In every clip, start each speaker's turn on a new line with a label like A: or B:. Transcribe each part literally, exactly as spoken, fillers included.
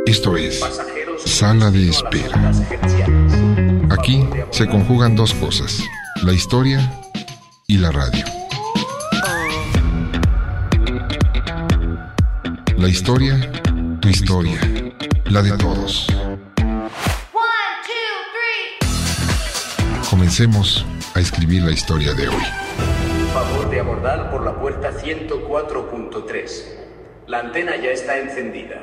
A: Esto es Sala de Espera. Aquí se conjugan dos cosas, la historia y la radio. La historia, tu historia, la de todos. Comencemos a escribir la historia de hoy.
B: Favor de abordar por la puerta ciento cuatro punto tres. La antena ya está encendida.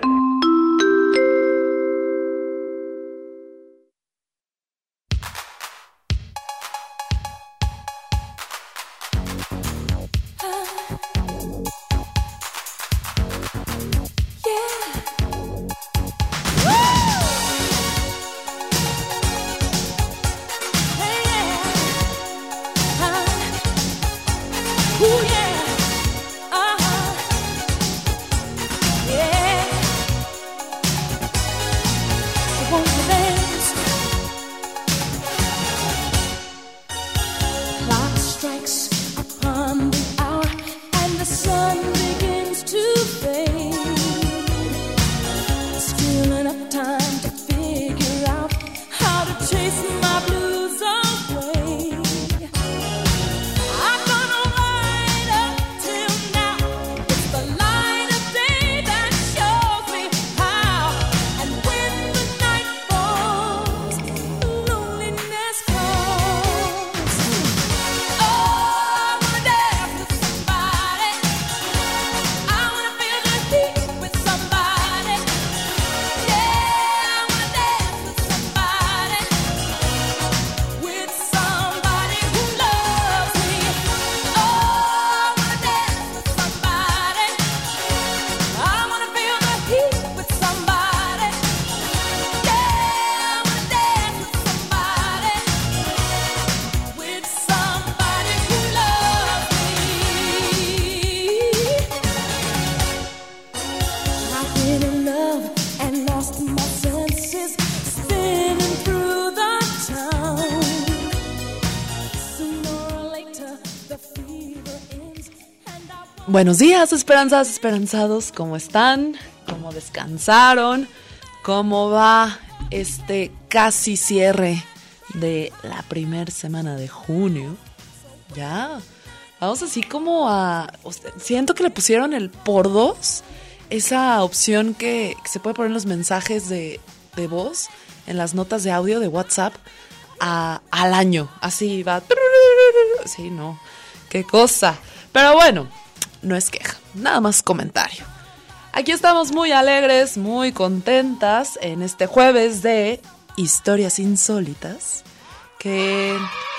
C: Buenos días, esperanzadas, esperanzados, ¿cómo están? ¿Cómo descansaron? ¿Cómo va este casi cierre de la primera semana de junio? Ya, vamos así como a... Siento que le pusieron el por dos, esa opción que, que se puede poner en los mensajes de, de voz, en las notas de audio de WhatsApp, a, al año. Así va... Sí, no, qué cosa. Pero bueno... No es queja, nada más comentario. Aquí estamos muy alegres, muy contentas en este jueves de Historias Insólitas. Que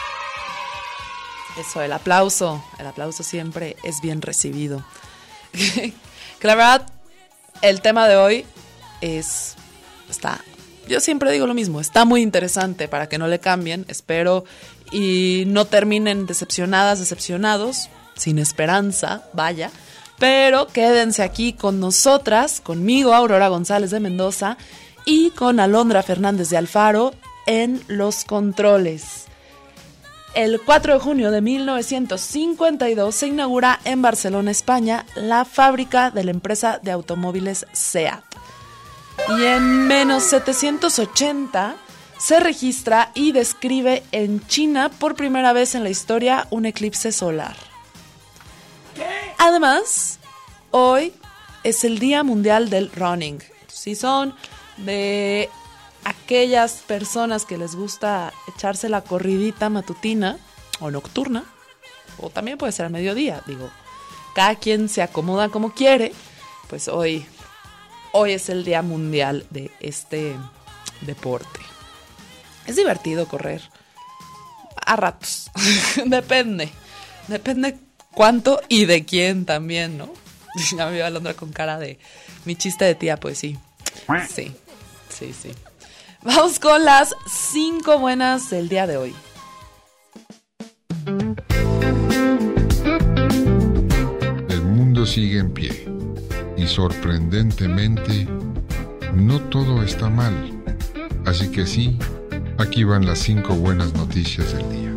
C: eso, el aplauso, el aplauso siempre es bien recibido. Que la verdad, el tema de hoy es, está, yo siempre digo lo mismo, está muy interesante para que no le cambien, espero y no terminen decepcionadas, decepcionados. Sin esperanza, vaya, pero quédense aquí con nosotras, conmigo, Aurora González de Mendoza, y con Alondra Fernández de Alfaro en los controles. El cuatro de junio de mil novecientos cincuenta y dos se inaugura en Barcelona, España, la fábrica de la empresa de automóviles SEAT. Y en menos setecientos ochenta se registra y describe en China por primera vez en la historia un eclipse solar. Además, hoy es el Día Mundial del Running. Si son de aquellas personas que les gusta echarse la corridita matutina o nocturna, o también puede ser a mediodía, digo, cada quien se acomoda como quiere, pues hoy, hoy es el Día Mundial de este deporte. Es divertido correr, a ratos, depende, depende cuánto y de quién también, ¿no? Ya me veo a Alondra con cara de mi chiste de tía, pues sí. Sí, sí, sí. Vamos con las cinco buenas del día de hoy.
A: El mundo sigue en pie y sorprendentemente no todo está mal. Así que sí, aquí van las cinco buenas noticias del día.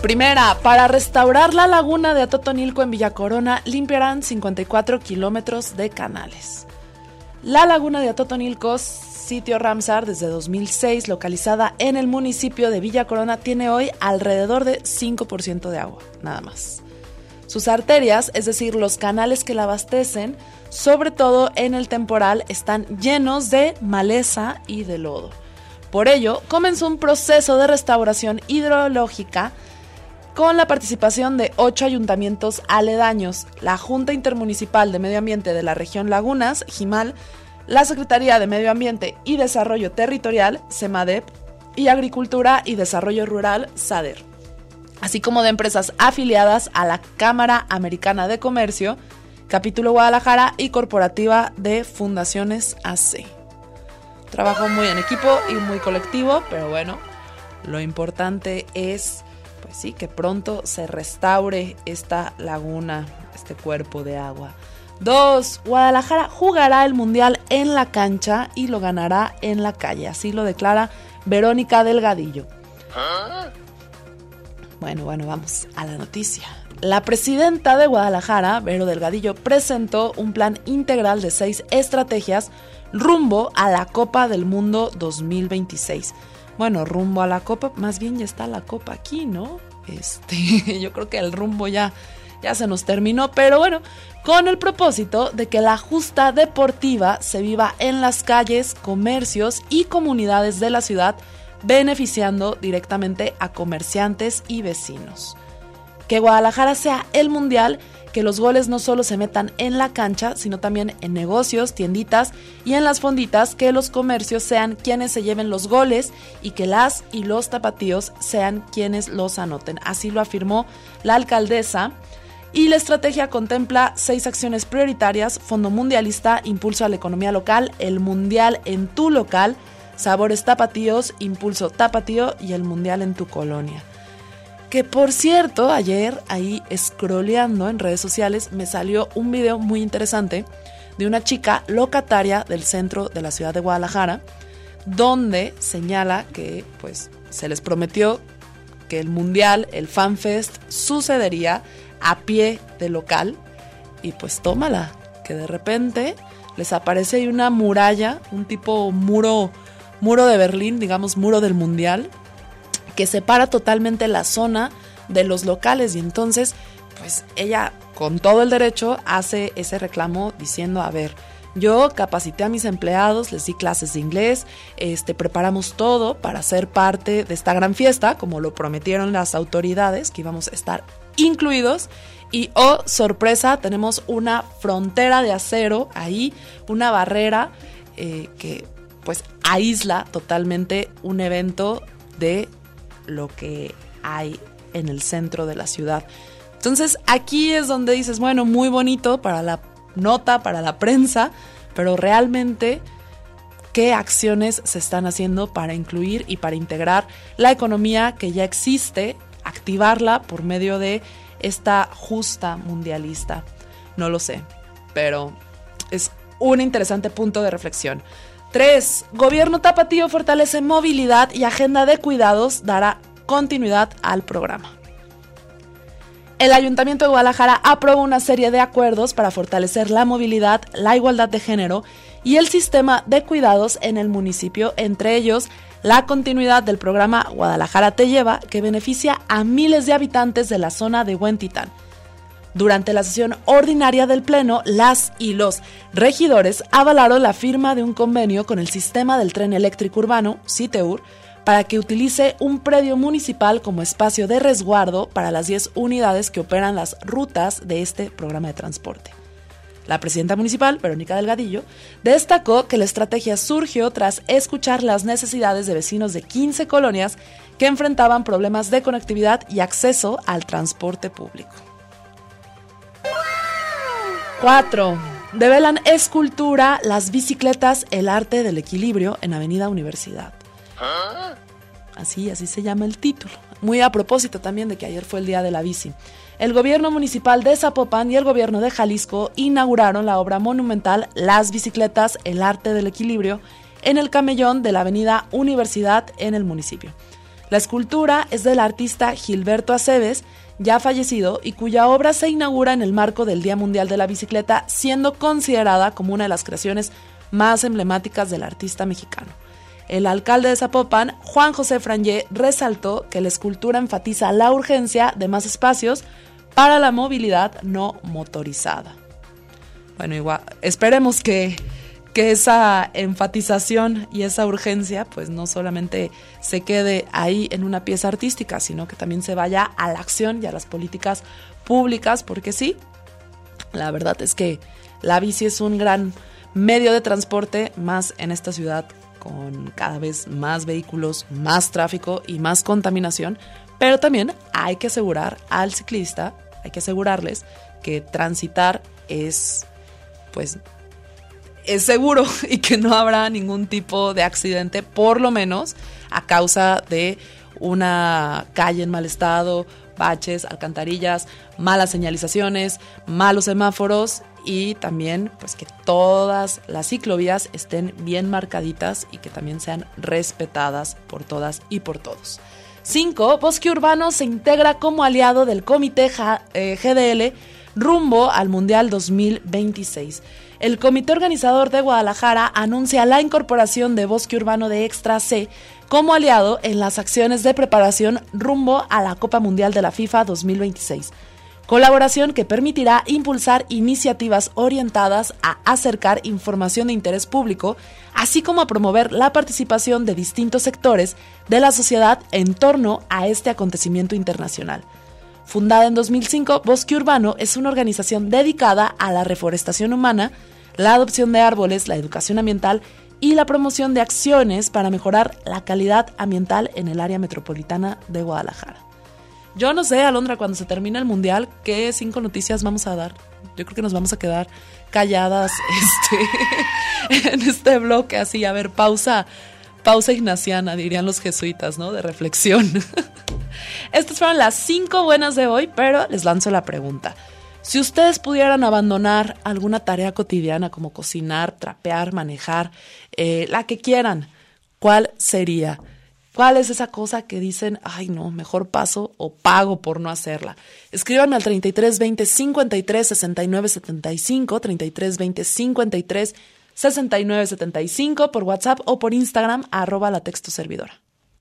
C: Primera, para restaurar la laguna de Atotonilco en Villa Corona, limpiarán cincuenta y cuatro kilómetros de canales. La laguna de Atotonilco, sitio Ramsar desde dos mil seis, localizada en el municipio de Villa Corona, tiene hoy alrededor de cinco por ciento de agua, nada más. Sus arterias, es decir, los canales que la abastecen, sobre todo en el temporal, están llenos de maleza y de lodo. Por ello, comenzó un proceso de restauración hidrológica con la participación de ocho ayuntamientos aledaños, la Junta Intermunicipal de Medio Ambiente de la región Lagunas, Jimal, la Secretaría de Medio Ambiente y Desarrollo Territorial, SEMADEP, y Agricultura y Desarrollo Rural, SADER, así como de empresas afiliadas a la Cámara Americana de Comercio, Capítulo Guadalajara y Corporativa de Fundaciones A C. Trabajo muy en equipo y muy colectivo, pero bueno, lo importante es, pues sí, que pronto se restaure esta laguna, este cuerpo de agua. Dos, Guadalajara jugará el Mundial en la cancha y lo ganará en la calle, así lo declara Verónica Delgadillo. ¿Ah? Bueno, bueno, vamos a la noticia. La presidenta de Guadalajara, Vero Delgadillo, presentó un plan integral de seis estrategias rumbo a la Copa del Mundo dos mil veintiséis. Bueno, rumbo a la Copa, más bien ya está la Copa aquí, ¿no? Este, yo creo que el rumbo ya, ya se nos terminó, pero bueno, con el propósito de que la justa deportiva se viva en las calles, comercios y comunidades de la ciudad, beneficiando directamente a comerciantes y vecinos. Que Guadalajara sea el mundial, que los goles no solo se metan en la cancha, sino también en negocios, tienditas y en las fonditas, que los comercios sean quienes se lleven los goles y que las y los tapatíos sean quienes los anoten. Así lo afirmó la alcaldesa. Y la estrategia contempla seis acciones prioritarias: Fondo Mundialista, impulso a la economía local, el mundial en tu local, sabores tapatíos, impulso tapatío y el mundial en tu colonia. Que por cierto, ayer ahí scrolleando en redes sociales me salió un video muy interesante de una chica locataria del centro de la ciudad de Guadalajara, donde señala que pues se les prometió que el mundial, el FanFest, sucedería a pie de local y pues tómala, que de repente les aparece ahí una muralla, un tipo muro, muro de Berlín, digamos muro del mundial, que separa totalmente la zona de los locales y entonces pues ella con todo el derecho hace ese reclamo diciendo, a ver, yo capacité a mis empleados, les di clases de inglés, este, preparamos todo para ser parte de esta gran fiesta, como lo prometieron las autoridades, que íbamos a estar incluidos, y oh, sorpresa, tenemos una frontera de acero ahí, una barrera eh, que pues aísla totalmente un evento de lo que hay en el centro de la ciudad. Entonces aquí es donde dices, bueno, muy bonito para la nota, para la prensa, pero realmente qué acciones se están haciendo para incluir y para integrar la economía que ya existe, activarla por medio de esta justa mundialista. No lo sé, pero es un interesante punto de reflexión. Tres. Gobierno tapatío fortalece movilidad y agenda de cuidados, dará continuidad al programa. El Ayuntamiento de Guadalajara aprobó una serie de acuerdos para fortalecer la movilidad, la igualdad de género y el sistema de cuidados en el municipio, entre ellos la continuidad del programa Guadalajara Te Lleva, que beneficia a miles de habitantes de la zona de Huentitán. Durante la sesión ordinaria del Pleno, las y los regidores avalaron la firma de un convenio con el Sistema del Tren Eléctrico Urbano, CITEUR, para que utilice un predio municipal como espacio de resguardo para las diez unidades que operan las rutas de este programa de transporte. La presidenta municipal, Verónica Delgadillo, destacó que la estrategia surgió tras escuchar las necesidades de vecinos de quince colonias que enfrentaban problemas de conectividad y acceso al transporte público. cuatro. Develan escultura Las bicicletas, el arte del equilibrio en Avenida Universidad. Así, así se llama el título. Muy a propósito también de que ayer fue el día de la bici. El gobierno municipal de Zapopan y el gobierno de Jalisco inauguraron la obra monumental Las bicicletas, el arte del equilibrio en el camellón de la Avenida Universidad en el municipio. La escultura es del artista Gilberto Aceves, ya fallecido, y cuya obra se inaugura en el marco del Día Mundial de la Bicicleta, siendo considerada como una de las creaciones más emblemáticas del artista mexicano. El alcalde de Zapopan, Juan José Frangé, resaltó que la escultura enfatiza la urgencia de más espacios para la movilidad no motorizada. Bueno, igual, esperemos que, que esa enfatización y esa urgencia pues no solamente se quede ahí en una pieza artística, sino que también se vaya a la acción y a las políticas públicas, porque sí, la verdad es que la bici es un gran medio de transporte, más en esta ciudad con cada vez más vehículos, más tráfico y más contaminación, pero también hay que asegurar al ciclista, hay que asegurarles que transitar es, pues, es seguro y que no habrá ningún tipo de accidente, por lo menos a causa de una calle en mal estado, baches, alcantarillas, malas señalizaciones, malos semáforos, y también pues que todas las ciclovías estén bien marcaditas y que también sean respetadas por todas y por todos. cinco. Bosque Urbano se integra como aliado del Comité G D L rumbo al Mundial dos mil veintiséis. El comité organizador de Guadalajara anuncia la incorporación de Bosque Urbano de Extra C como aliado en las acciones de preparación rumbo a la Copa Mundial de la FIFA dos mil veintiséis. Colaboración que permitirá impulsar iniciativas orientadas a acercar información de interés público, así como a promover la participación de distintos sectores de la sociedad en torno a este acontecimiento internacional. Fundada en dos mil cinco, Bosque Urbano es una organización dedicada a la reforestación humana, la adopción de árboles, la educación ambiental y la promoción de acciones para mejorar la calidad ambiental en el área metropolitana de Guadalajara. Yo no sé, Alondra, cuando se termine el Mundial, ¿qué cinco noticias vamos a dar? Yo creo que nos vamos a quedar calladas este, en este bloque, así, a ver, pausa, pausa ignaciana, dirían los jesuitas, ¿no? De reflexión. Estas fueron las cinco buenas de hoy, pero les lanzo la pregunta. Si ustedes pudieran abandonar alguna tarea cotidiana como cocinar, trapear, manejar, eh, la que quieran, ¿cuál sería? ¿Cuál es esa cosa que dicen, ay no, mejor paso o pago por no hacerla? Escríbanme al treinta y tres veinte cincuenta y tres sesenta y nueve setenta y cinco, treinta y tres veinte cincuenta y tres sesenta y nueve setenta y cinco por WhatsApp o por Instagram, arroba la texto servidora.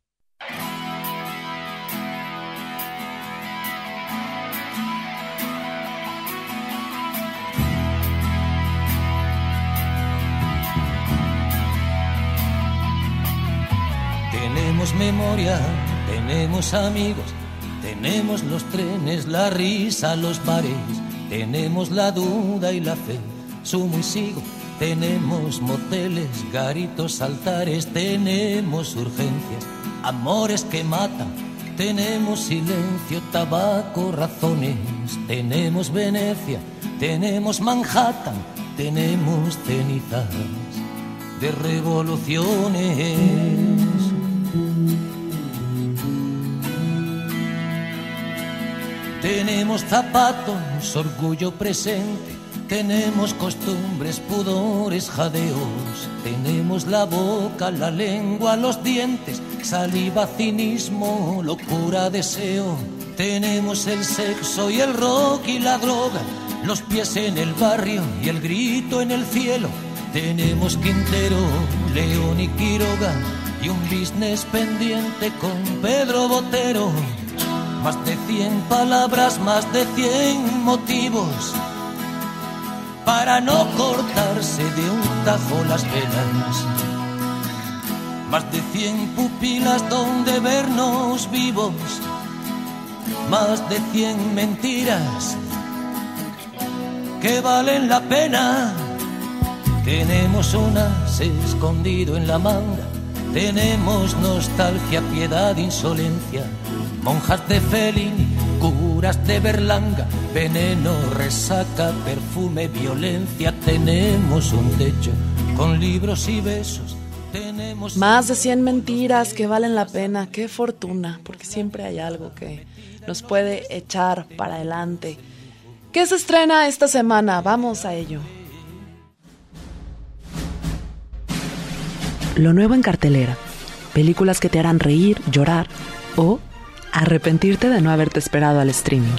D: Tenemos memoria, tenemos amigos, tenemos los trenes, la risa, los bares, tenemos la duda y la fe, sumo y sigo, tenemos moteles, garitos, altares, tenemos urgencias, amores que matan, tenemos silencio, tabaco, razones, tenemos Venecia, tenemos Manhattan, tenemos cenizas de revoluciones. Tenemos zapatos, orgullo presente, tenemos costumbres, pudores, jadeos, tenemos la boca, la lengua, los dientes, saliva, cinismo, locura, deseo, tenemos el sexo y el rock y la droga, los pies en el barrio y el grito en el cielo, tenemos Quintero, León y Quiroga y un business pendiente con Pedro Botero. Más de cien palabras, más de cien motivos para no cortarse de un tajo las venas. Más de cien pupilas donde vernos vivos. Más de cien mentiras que valen la pena. Tenemos un as escondido en la manga. Tenemos nostalgia, piedad, insolencia. Monjas de Fellini, curas de Berlanga, veneno, resaca, perfume, violencia. Tenemos un techo con libros y besos. Tenemos
C: más de cien mentiras que valen la pena. Qué fortuna, porque siempre hay algo que nos puede echar para adelante. ¿Qué se estrena esta semana? Vamos a ello.
E: Lo nuevo en cartelera. Películas que te harán reír, llorar,
C: o arrepentirte de no haberte esperado al streaming.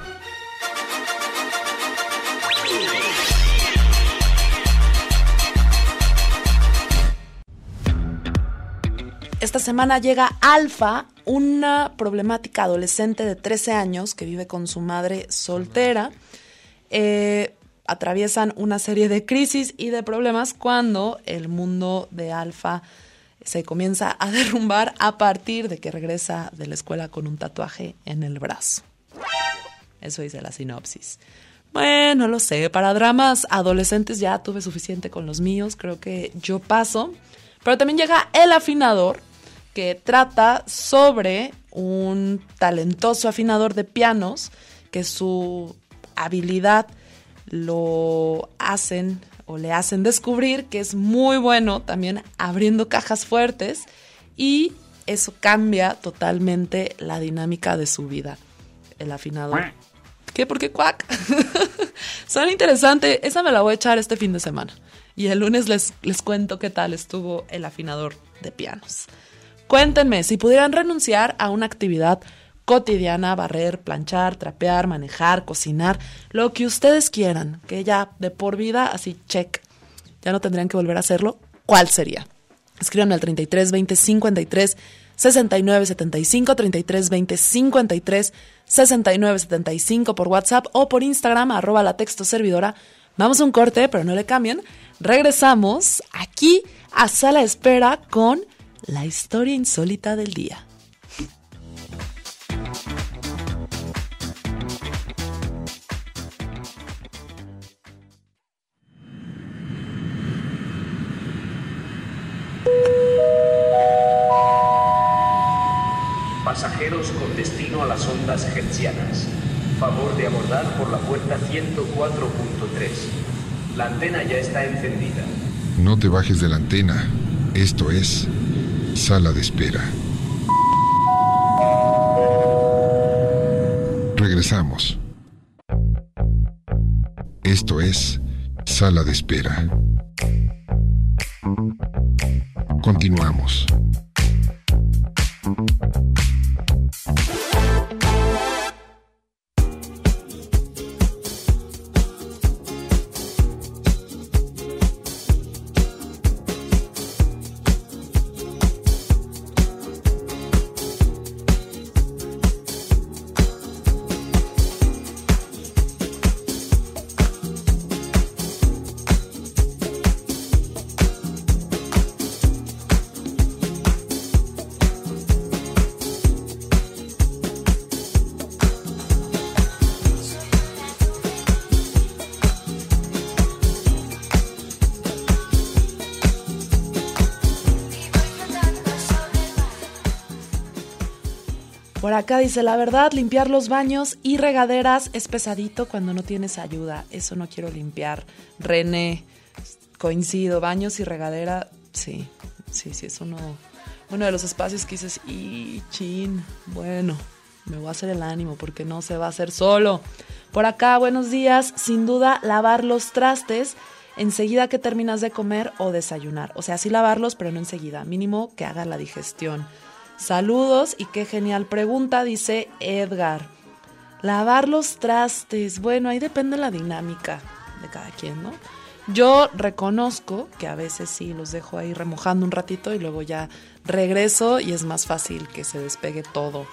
C: Esta semana llega Alfa, una problemática adolescente de trece años que vive con su madre soltera. Eh, atraviesan una serie de crisis y de problemas cuando el mundo de Alfa se comienza a derrumbar a partir de que regresa de la escuela con un tatuaje en el brazo. Eso dice la sinopsis. Bueno, lo sé, para dramas adolescentes ya tuve suficiente con los míos, creo que yo paso. Pero también llega El Afinador, que trata sobre un talentoso afinador de pianos que su habilidad lo hacen o le hacen descubrir que es muy bueno también abriendo cajas fuertes, y eso cambia totalmente la dinámica de su vida. El afinador. ¿Qué? ¿Por qué cuac? Suena interesante. Esa me la voy a echar este fin de semana. Y el lunes les, les cuento qué tal estuvo El Afinador de pianos. Cuéntenme, si pudieran renunciar a una actividad cotidiana, barrer, planchar, trapear, manejar, cocinar, lo que ustedes quieran, que ya de por vida, así check, ya no tendrían que volver a hacerlo, ¿cuál sería? Escríbanme al treinta y tres veinte cincuenta y tres sesenta y nueve setenta y cinco, treinta y tres veinte cincuenta y tres sesenta y nueve setenta y cinco por WhatsApp o por Instagram, arroba la texto servidora. Vamos a un corte, pero no le cambien. Regresamos aquí a Sala de Espera con la historia insólita del día.
B: Pasajeros con destino a las ondas hertzianas. Favor de abordar por la puerta ciento cuatro punto tres. La antena ya está encendida.
A: No te bajes de la antena. Esto es Sala de Espera. Regresamos. Esto es Sala de Espera. Continuamos.
C: Por acá dice, la verdad, limpiar los baños y regaderas es pesadito cuando no tienes ayuda. Eso no quiero limpiar. René, coincido, baños y regadera, sí, sí, sí, es uno, uno de los espacios que dices, y chin, bueno, me voy a hacer el ánimo porque no se va a hacer solo. Por acá, buenos días, sin duda, lavar los trastes enseguida que terminas de comer o desayunar. O sea, sí lavarlos, pero no enseguida, mínimo que haga la digestión. Saludos y qué genial pregunta, dice Edgar. Lavar los trastes, bueno, ahí depende la dinámica de cada quien, ¿no? Yo reconozco que a veces sí los dejo ahí remojando un ratito y luego ya regreso y es más fácil que se despegue todo.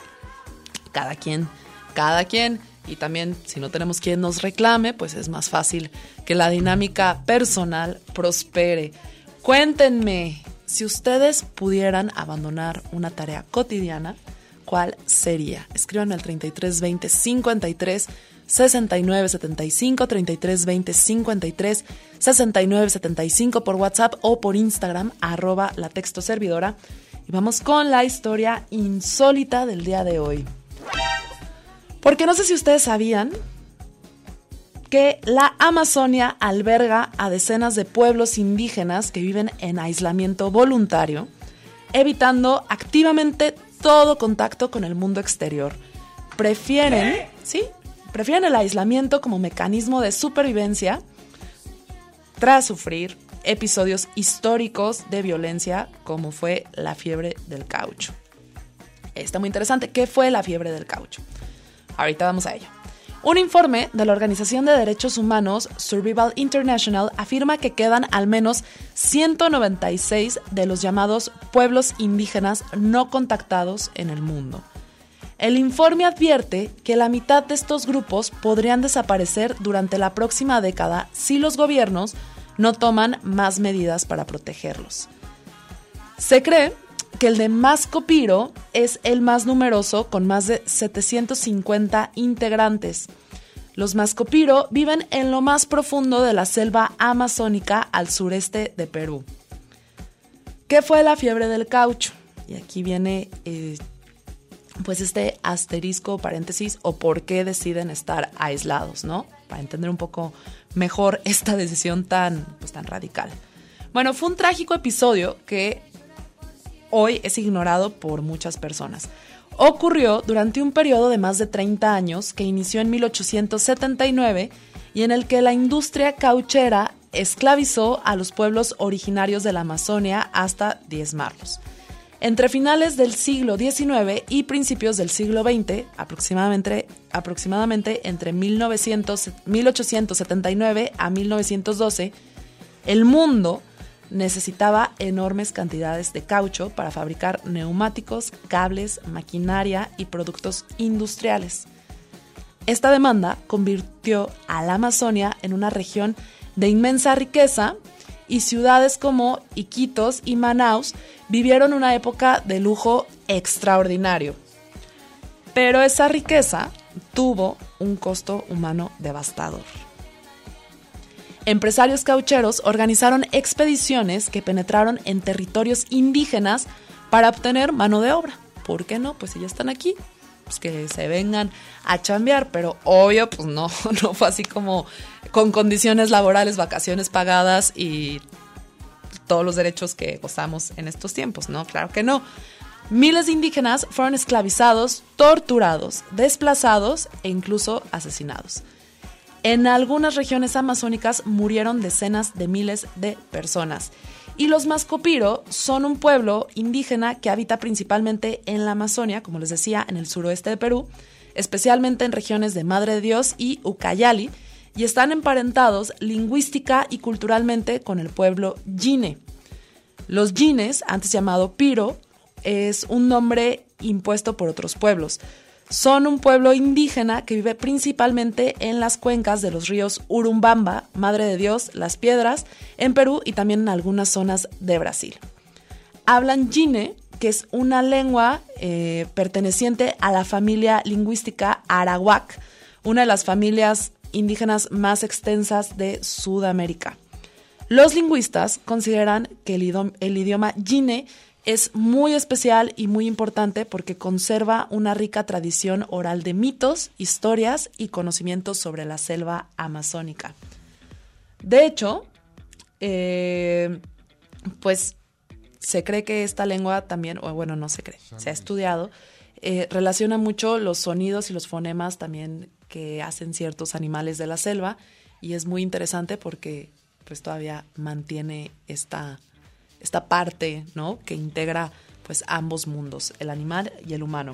C: Cada quien, cada quien. Y también si no tenemos quien nos reclame, pues es más fácil que la dinámica personal prospere. Cuéntenme. Si ustedes pudieran abandonar una tarea cotidiana, ¿cuál sería? Escríbanme al treinta y tres veinte cincuenta y tres sesenta y nueve setenta y cinco, treinta y tres veinte cincuenta y tres sesenta y nueve setenta y cinco por WhatsApp o por Instagram, arroba la texto servidora. Y vamos con la historia insólita del día de hoy. Porque no sé si ustedes sabían que la Amazonia alberga a decenas de pueblos indígenas que viven en aislamiento voluntario, evitando activamente todo contacto con el mundo exterior. Prefieren, ¿sí? Prefieren el aislamiento como mecanismo de supervivencia tras sufrir episodios históricos de violencia como fue la fiebre del caucho. está muy interesante. ¿Qué fue la fiebre del caucho? Ahorita vamos a ello. Un informe de la Organización de Derechos Humanos Survival International afirma que quedan al menos ciento noventa y seis de los llamados pueblos indígenas no contactados en el mundo. El informe advierte que la mitad de estos grupos podrían desaparecer durante la próxima década si los gobiernos no toman más medidas para protegerlos. Se cree que el de Mascopiro es el más numeroso, con más de setecientos cincuenta integrantes. Los Mascopiro viven en lo más profundo de la selva amazónica al sureste de Perú. ¿Qué fue la fiebre del caucho? Y aquí viene eh, pues este asterisco, paréntesis, o por qué deciden estar aislados, ¿no? Para entender un poco mejor esta decisión tan, pues, tan radical. Bueno, fue un trágico episodio que hoy es ignorado por muchas personas. Ocurrió durante un periodo de más de treinta años que inició en mil ochocientos setenta y nueve y en el que la industria cauchera esclavizó a los pueblos originarios de la Amazonia hasta diezmarlos. Entre finales del siglo diecinueve y principios del siglo veinte, aproximadamente, aproximadamente entre mil ochocientos setenta y nueve a mil novecientos doce, el mundo necesitaba enormes cantidades de caucho para fabricar neumáticos, cables, maquinaria y productos industriales. Esta demanda convirtió a la Amazonia en una región de inmensa riqueza y ciudades como Iquitos y Manaus vivieron una época de lujo extraordinario. Pero esa riqueza tuvo un costo humano devastador. Empresarios caucheros organizaron expediciones que penetraron en territorios indígenas para obtener mano de obra. ¿Por qué no? Pues si ya están aquí, pues que se vengan a chambear, pero obvio, pues no, no fue así como con condiciones laborales, vacaciones pagadas y todos los derechos que gozamos en estos tiempos, ¿no? Claro que no. Miles de indígenas fueron esclavizados, torturados, desplazados e incluso asesinados. En algunas regiones amazónicas murieron decenas de miles de personas. Y los Mascopiro son un pueblo indígena que habita principalmente en la Amazonia, como les decía, en el suroeste de Perú, especialmente en regiones de Madre de Dios y Ucayali, y están emparentados lingüística y culturalmente con el pueblo Yine. Los Yines, antes llamado Piro, es un nombre impuesto por otros pueblos. Son un pueblo indígena que vive principalmente en las cuencas de los ríos Urumbamba, Madre de Dios, Las Piedras, en Perú y también en algunas zonas de Brasil. Hablan Yine, que es una lengua eh, perteneciente a la familia lingüística Arawak, una de las familias indígenas más extensas de Sudamérica. Los lingüistas consideran que el idioma, el idioma Yine es muy especial y muy importante porque conserva una rica tradición oral de mitos, historias y conocimientos sobre la selva amazónica. De hecho, eh, pues se cree que esta lengua también, o bueno, no se cree, se ha estudiado, eh, relaciona mucho los sonidos y los fonemas también que hacen ciertos animales de la selva, y es muy interesante porque pues todavía mantiene esta esta parte, ¿no?, que integra pues ambos mundos, el animal y el humano.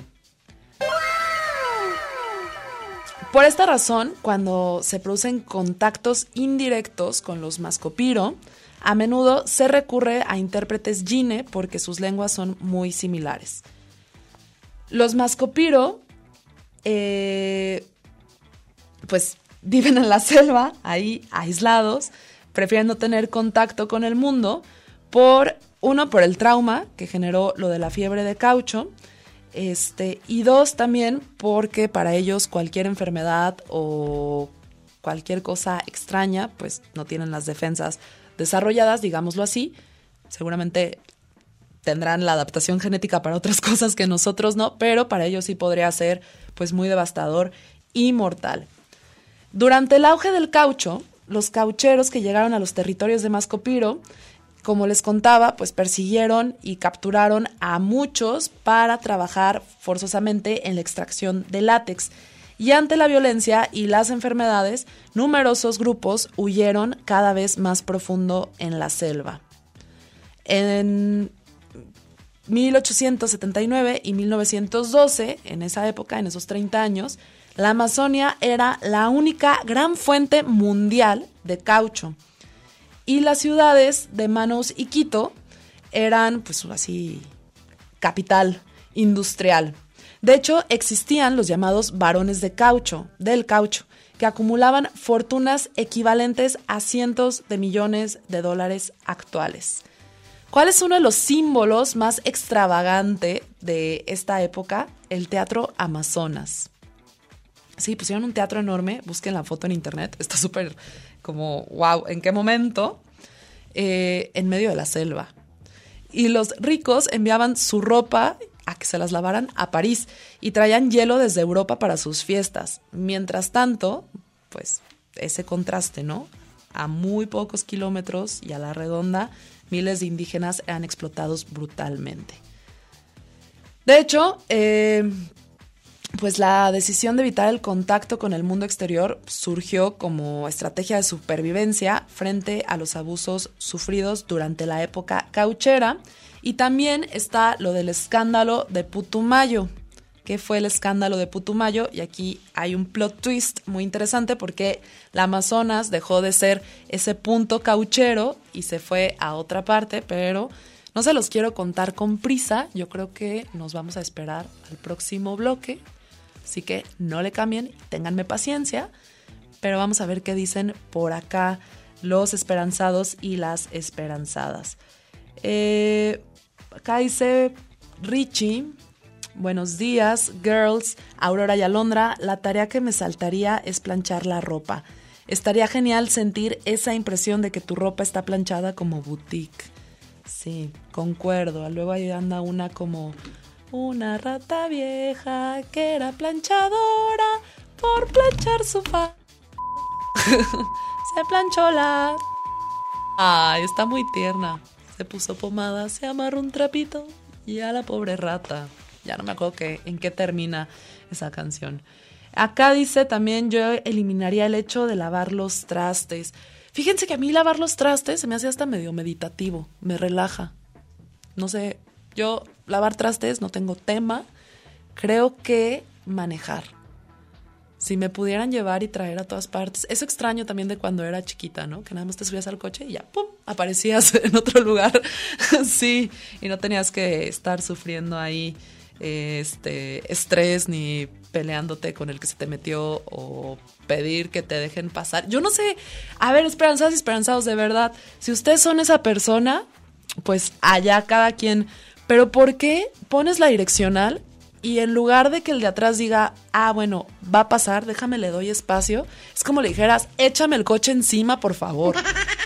C: Por esta razón, cuando se producen contactos indirectos con los Mascopiro, a menudo se recurre a intérpretes Yine porque sus lenguas son muy similares. Los Mascopiro eh, pues viven en la selva, ahí aislados, prefieren no tener contacto con el mundo, por uno, por el trauma que generó lo de la fiebre de caucho, este, y dos, también porque para ellos cualquier enfermedad o cualquier cosa extraña, pues no tienen las defensas desarrolladas, digámoslo así. Seguramente tendrán la adaptación genética para otras cosas que nosotros no, pero para ellos sí podría ser pues muy devastador y mortal. Durante el auge del caucho, los caucheros que llegaron a los territorios de Mascopiro, como les contaba, pues persiguieron y capturaron a muchos para trabajar forzosamente en la extracción de látex. Y ante la violencia y las enfermedades, numerosos grupos huyeron cada vez más profundo en la selva. En, mil ochocientos setenta y nueve y mil novecientos doce, en esa época, en esos treinta años, la Amazonia era la única gran fuente mundial de caucho. Y las ciudades de Manaus y Quito eran, pues así, capital industrial. De hecho, existían los llamados barones de caucho, del caucho, que acumulaban fortunas equivalentes a cientos de millones de dólares actuales. ¿Cuál es uno de los símbolos más extravagantes de esta época? El Teatro Amazonas. Sí, pusieron un teatro enorme, busquen la foto en internet, está súper como, wow, ¿en qué momento? Eh, en medio de la selva. Y los ricos enviaban su ropa a que se las lavaran a París y traían hielo desde Europa para sus fiestas. Mientras tanto, pues ese contraste, ¿no? A muy pocos kilómetros y a la redonda, miles de indígenas eran explotados brutalmente. De hecho, eh, pues la decisión de evitar el contacto con el mundo exterior surgió como estrategia de supervivencia frente a los abusos sufridos durante la época cauchera. Y también está lo del escándalo de Putumayo. ¿Qué fue el escándalo de Putumayo? Y aquí hay un plot twist muy interesante porque la Amazonas dejó de ser ese punto cauchero y se fue a otra parte, pero no se los quiero contar con prisa. Yo creo que nos vamos a esperar al próximo bloque. Así que no le cambien, ténganme paciencia, pero vamos a ver qué dicen por acá los esperanzados y las esperanzadas. Eh, acá dice Richie, buenos días, girls, Aurora y Alondra, la tarea que me saltaría es planchar la ropa. Estaría genial sentir esa impresión de que tu ropa está planchada como boutique. Sí, concuerdo. Luego ahí anda una como... Una rata vieja que era planchadora por planchar su fa. Se planchó la... Ay, está muy tierna. Se puso pomada, se amarró un trapito y a la pobre rata. Ya no me acuerdo que, en qué termina esa canción. Acá dice también, yo eliminaría el hecho de lavar los trastes. Fíjense que a mí lavar los trastes se me hace hasta medio meditativo. Me relaja. No sé, yo... Lavar trastes, no tengo tema. Creo que manejar. Si me pudieran llevar y traer a todas partes. Eso extraño también de cuando era chiquita, ¿no? Que nada más te subías al coche y ya, ¡pum!, aparecías en otro lugar. Sí, y no tenías que estar sufriendo ahí este estrés ni peleándote con el que se te metió o pedir que te dejen pasar. Yo no sé. A ver, esperanzados y esperanzados, de verdad. Si ustedes son esa persona, pues allá cada quien... Pero ¿por qué pones la direccional y en lugar de que el de atrás diga, ah, bueno, va a pasar, déjame, le doy espacio? Es como le dijeras, échame el coche encima, por favor.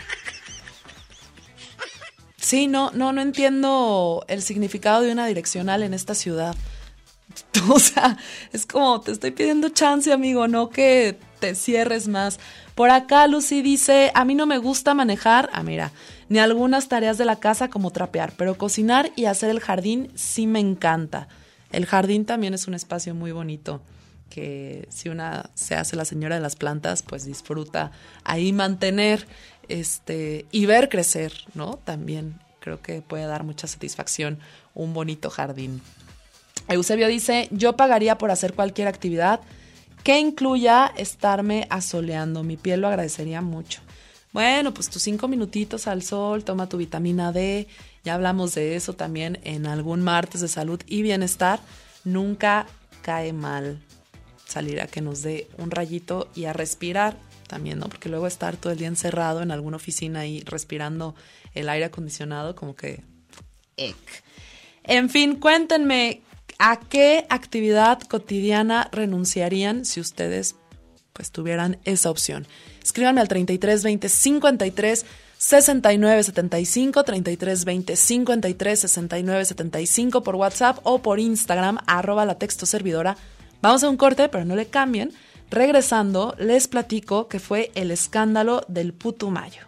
C: Sí, no, no, no entiendo el significado de una direccional en esta ciudad. O sea, es como, te estoy pidiendo chance, amigo, no que te cierres más. Por acá Lucy dice, a mí no me gusta manejar, ah, mira, ni algunas tareas de la casa como trapear, pero cocinar y hacer el jardín sí me encanta. El jardín también es un espacio muy bonito, que si una se hace la señora de las plantas, pues disfruta ahí mantener este y ver crecer, ¿no? También creo que puede dar mucha satisfacción un bonito jardín. Eusebio dice, yo pagaría por hacer cualquier actividad que incluya estarme asoleando. Mi piel lo agradecería mucho. Bueno, pues tus cinco minutitos al sol, toma tu vitamina D. Ya hablamos de eso también en algún martes de salud y bienestar. Nunca cae mal salir a que nos dé un rayito y a respirar también, ¿no? Porque luego estar todo el día encerrado en alguna oficina y respirando el aire acondicionado, como que... Ec. En fin, cuéntenme, ¿a qué actividad cotidiana renunciarían si ustedes pues tuvieran esa opción? Escríbanme al treinta y tres veinte cincuenta y tres sesenta y nueve setenta y cinco, treinta y tres veinte cincuenta y tres sesenta y nueve setenta y cinco por WhatsApp o por Instagram, arroba la texto servidora. Vamos a un corte, pero no le cambien. Regresando, les platico que fue el escándalo del Putumayo.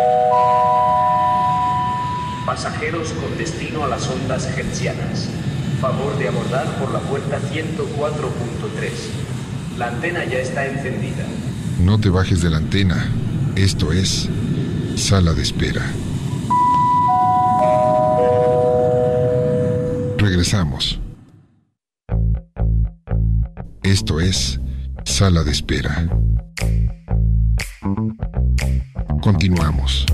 B: Pasajeros con destino a las ondas hertzianas. Favor de abordar por la puerta ciento cuatro punto tres. La antena ya está encendida.
A: No te bajes de la antena. Esto es Sala de Espera. Regresamos. Esto es Sala de Espera. Continuamos.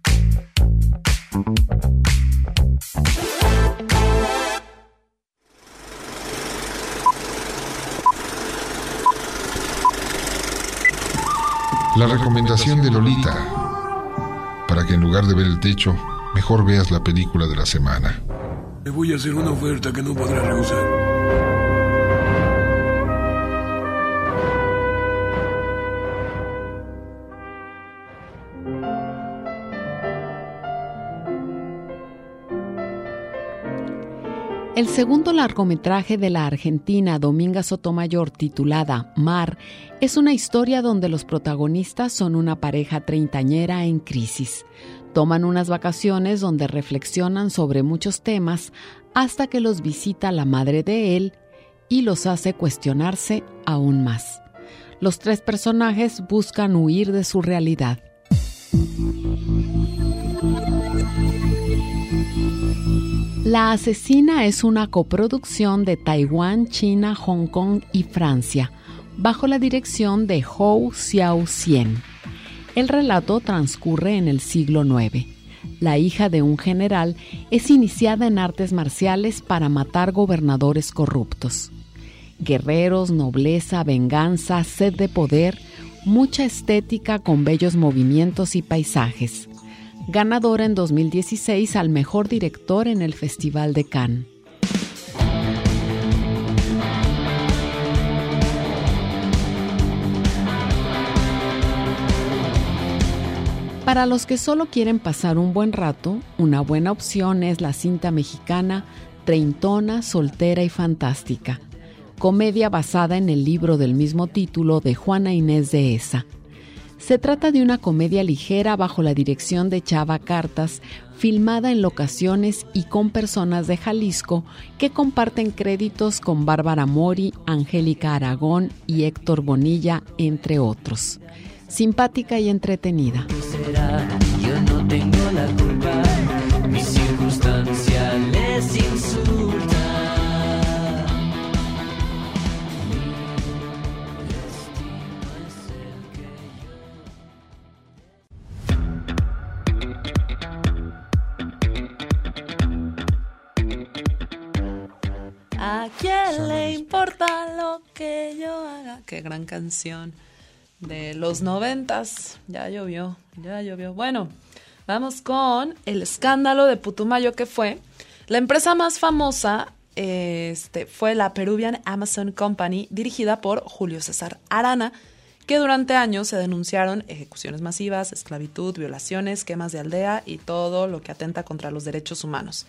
A: La recomendación de Lolita, para que en lugar de ver el techo, mejor veas la película de la semana.
E: Le voy a hacer una oferta que no podrá rehusar.
F: El segundo largometraje de la argentina Dominga Sotomayor, titulada Mar, es una historia donde los protagonistas son una pareja treintañera en crisis. Toman unas vacaciones donde reflexionan sobre muchos temas hasta que los visita la madre de él y los hace cuestionarse aún más. Los tres personajes buscan huir de su realidad. La Asesina es una coproducción de Taiwán, China, Hong Kong y Francia, bajo la dirección de Hou Xiaoxian. El relato transcurre en el siglo nueve. La hija de un general es iniciada en artes marciales para matar gobernadores corruptos. Guerreros, nobleza, venganza, sed de poder, mucha estética con bellos movimientos y paisajes. Ganadora en dos mil dieciséis al mejor director en el Festival de Cannes. Para los que solo quieren pasar un buen rato, una buena opción es la cinta mexicana Treintona, soltera y fantástica, comedia basada en el libro del mismo título de Juana Inés de Esa. Se trata de una comedia ligera bajo la dirección de Chava Cartas, filmada en locaciones y con personas de Jalisco que comparten créditos con Bárbara Mori, Angélica Aragón y Héctor Bonilla, entre otros. Simpática y entretenida.
D: ¿Qué será? Yo no tengo la culpa. Mi circunstancia les insulta.
C: ¿A quién le importa lo que yo haga? Qué gran canción de los noventas. Ya llovió, ya llovió. Bueno, vamos con el escándalo de Putumayo, que fue la empresa más famosa. Este fue la Peruvian Amazon Company, dirigida por Julio César Arana, que durante años se denunciaron ejecuciones masivas, esclavitud, violaciones, quemas de aldea y todo lo que atenta contra los derechos humanos.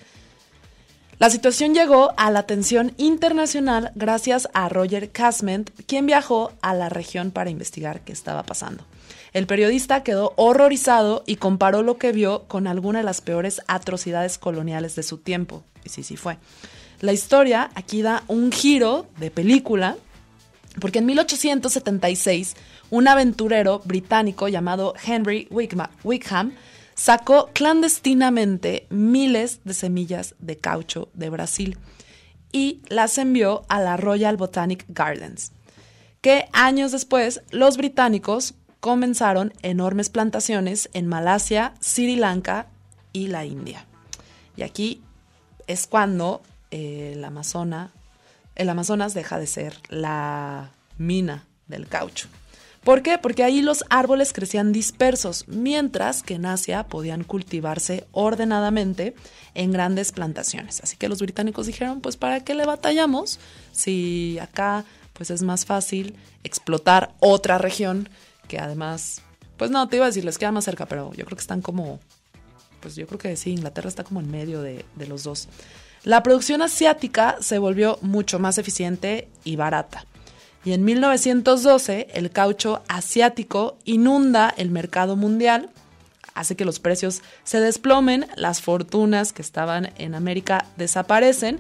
C: La situación llegó a la atención internacional gracias a Roger Casment, quien viajó a la región para investigar qué estaba pasando. El periodista quedó horrorizado y comparó lo que vio con alguna de las peores atrocidades coloniales de su tiempo. Y sí, sí fue. La historia aquí da un giro de película, porque en mil ochocientos setenta y seis un aventurero británico llamado Henry Wickham sacó clandestinamente miles de semillas de caucho de Brasil y las envió a la Royal Botanic Gardens, que años después los británicos comenzaron enormes plantaciones en Malasia, Sri Lanka y la India. Y aquí es cuando eh, el, Amazona, el Amazonas deja de ser la mina del caucho. ¿Por qué? Porque ahí los árboles crecían dispersos, mientras que en Asia podían cultivarse ordenadamente en grandes plantaciones. Así que los británicos dijeron, pues ¿para qué le batallamos? Si acá pues es más fácil explotar otra región que además, pues no, te iba a decir, les queda más cerca, pero yo creo que están como, pues yo creo que sí, Inglaterra está como en medio de, de los dos. La producción asiática se volvió mucho más eficiente y barata. Y en mil novecientos doce, el caucho asiático inunda el mercado mundial, hace que los precios se desplomen, las fortunas que estaban en América desaparecen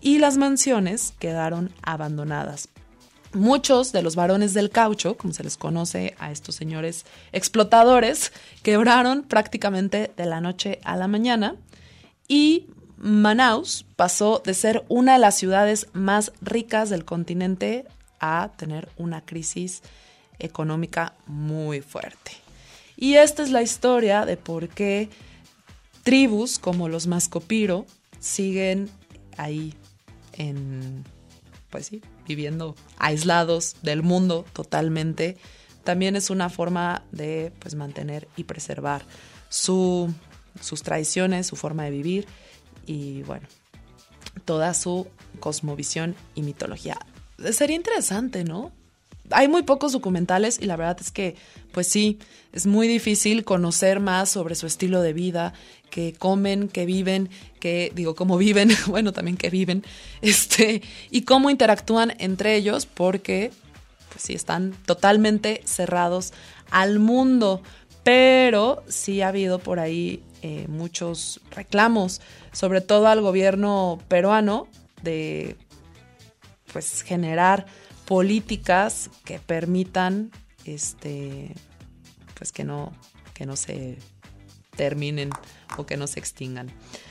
C: y las mansiones quedaron abandonadas. Muchos de los varones del caucho, como se les conoce a estos señores explotadores, quebraron prácticamente de la noche a la mañana y Manaus pasó de ser una de las ciudades más ricas del continente a tener una crisis económica muy fuerte. Y esta es la historia de por qué tribus como los Mascopiro siguen ahí en, pues sí, viviendo aislados del mundo totalmente. También es una forma de pues mantener y preservar su, sus tradiciones, su forma de vivir y bueno, toda su cosmovisión y mitología. Sería interesante, ¿no? Hay muy pocos documentales y la verdad es que, pues sí, es muy difícil conocer más sobre su estilo de vida, que comen, que viven, que digo, cómo viven, bueno, también que viven, este, y cómo interactúan entre ellos, porque, pues sí, están totalmente cerrados al mundo, pero sí ha habido por ahí eh, muchos reclamos, sobre todo al gobierno peruano, de, pues, generar políticas que permitan este pues que no que no se terminen o que no se extingan.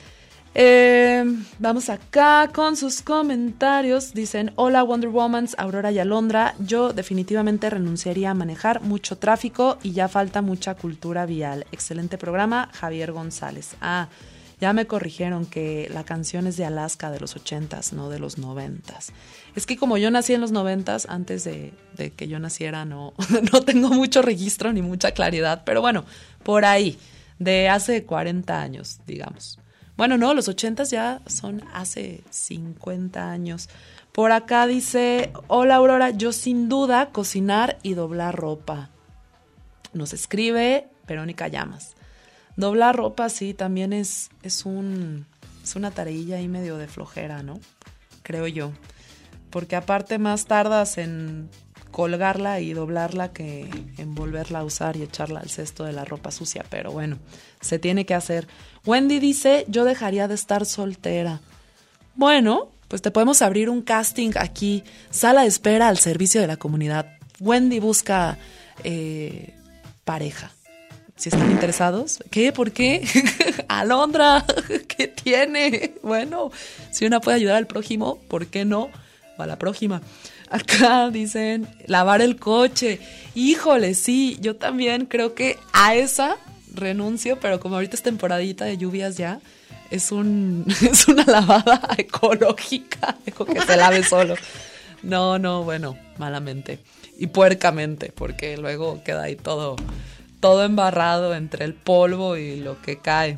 C: Eh, vamos acá con sus comentarios. Dicen: hola Wonder Womans, Aurora y Alondra. Yo definitivamente renunciaría a manejar, mucho tráfico y ya falta mucha cultura vial. Excelente programa, Javier González. Ah, ya me corrigieron que la canción es de Alaska, de los ochentas, no de los noventas. Es que como yo nací en los noventas, antes de, de que yo naciera, no, no tengo mucho registro ni mucha claridad. Pero bueno, por ahí, de hace cuarenta años, digamos. Bueno, no, los ochentas ya son hace cincuenta años. Por acá dice: hola Aurora, yo sin duda cocinar y doblar ropa. Nos escribe Verónica Llamas. Doblar ropa, sí, también es, es, un, es una tareilla ahí medio de flojera, ¿no? Creo yo. Porque aparte más tardas en colgarla y doblarla que en volverla a usar y echarla al cesto de la ropa sucia. Pero bueno, se tiene que hacer. Wendy dice: yo dejaría de estar soltera. Bueno, pues te podemos abrir un casting aquí. Sala de espera al servicio de la comunidad. Wendy busca eh, pareja. Si están interesados. ¿Qué? ¿Por qué? Alondra, ¿qué tiene? Bueno, si una puede ayudar al prójimo, ¿por qué no? O a la prójima. Acá dicen lavar el coche. Híjole, sí, yo también creo que a esa renuncio, pero como ahorita es temporadita de lluvias ya, es un es una lavada ecológica. Dejo que se lave solo. No, no, bueno, malamente. Y puercamente, porque luego queda ahí todo... todo embarrado entre el polvo y lo que cae.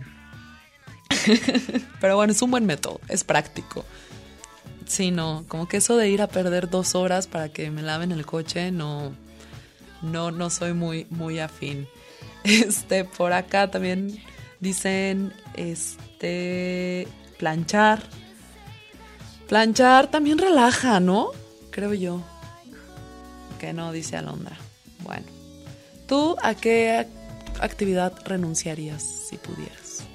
C: Pero bueno, es un buen método, es práctico. Sí, no, como que eso de ir a perder dos horas para que me laven el coche, no, no, no soy muy, muy afín. Este, por acá también dicen, este, planchar. Planchar también relaja, ¿no? Creo yo. Que no, dice Alondra. Bueno. ¿Tú a qué actividad renunciarías si pudieras?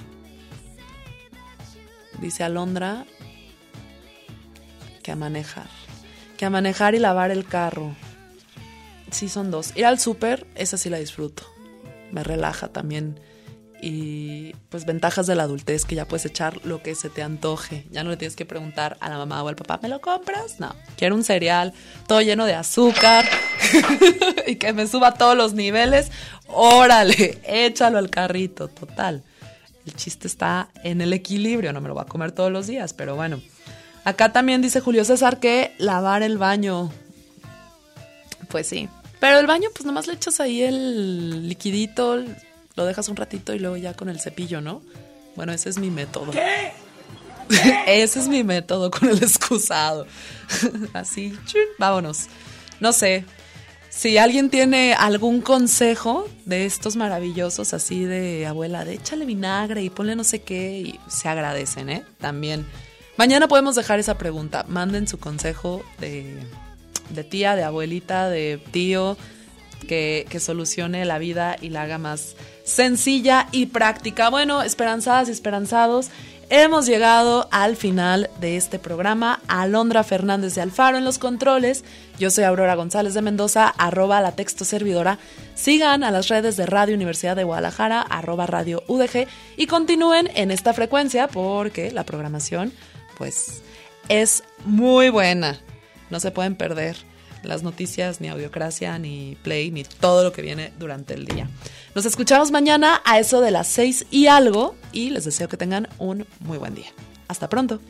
C: Dice Alondra que a manejar. Que a manejar y lavar el carro. Sí, son dos. Ir al súper, esa sí la disfruto. Me relaja también. Y pues ventajas de la adultez, que ya puedes echar lo que se te antoje. Ya no le tienes que preguntar a la mamá o al papá, ¿me lo compras? No, quiero un cereal todo lleno de azúcar y que me suba a todos los niveles. Órale, échalo al carrito, total. El chiste está en el equilibrio, no me lo voy a comer todos los días, pero bueno. Acá también dice Julio César que lavar el baño. Pues sí, pero el baño pues nomás le echas ahí el liquidito, lo dejas un ratito y luego ya con el cepillo, ¿no? Bueno, ese es mi método. ¿Qué? Ese es mi método con el excusado. Así, chun, vámonos. No sé, si alguien tiene algún consejo de estos maravillosos así de abuela, de échale vinagre y ponle no sé qué, y se agradecen, ¿eh? También. Mañana podemos dejar esa pregunta. Manden su consejo de, de tía, de abuelita, de tío, que, que solucione la vida y la haga más sencilla y práctica. Bueno, esperanzadas y esperanzados, hemos llegado al final de este programa. Alondra Fernández de Alfaro en los controles. Yo soy Aurora González de Mendoza, arroba la texto servidora. Sigan a las redes de Radio Universidad de Guadalajara, arroba Radio U D G, y continúen en esta frecuencia porque la programación, pues, es muy buena. No se pueden perder las noticias, ni Audiocracia, ni Play, ni todo lo que viene durante el día. Nos escuchamos mañana a eso de las seis y algo y les deseo que tengan un muy buen día. Hasta pronto.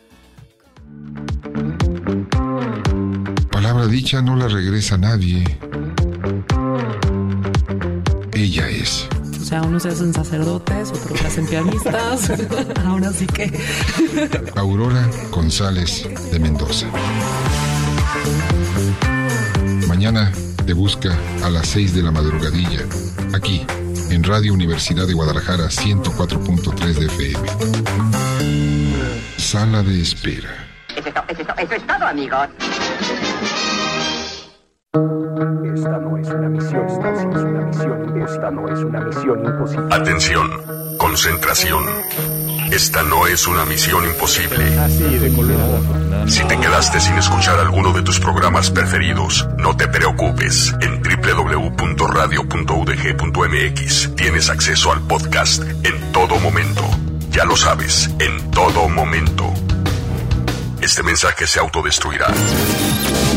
A: Palabra dicha no la regresa nadie. Ella es.
C: O sea, unos se hacen sacerdotes, otros se hacen pianistas. Ahora sí que...
A: Aurora González de Mendoza. Mañana te busca a las seis de la madrugadilla, aquí, en Radio Universidad de Guadalajara ciento cuatro punto tres de F M. Sala de espera.
G: Eso es, to- eso es, to- eso es todo, amigos.
H: Esta no es una misión, esta sí es una misión, esta no es una misión imposible.
I: Atención, concentración. Esta no es una misión imposible.
H: Así de colorado.
I: Si te quedaste sin escuchar alguno de tus programas preferidos, no te preocupes. En doble u doble u doble u punto radio punto u d g punto m x tienes acceso al podcast en todo momento. Ya lo sabes, en todo momento. Este mensaje se autodestruirá.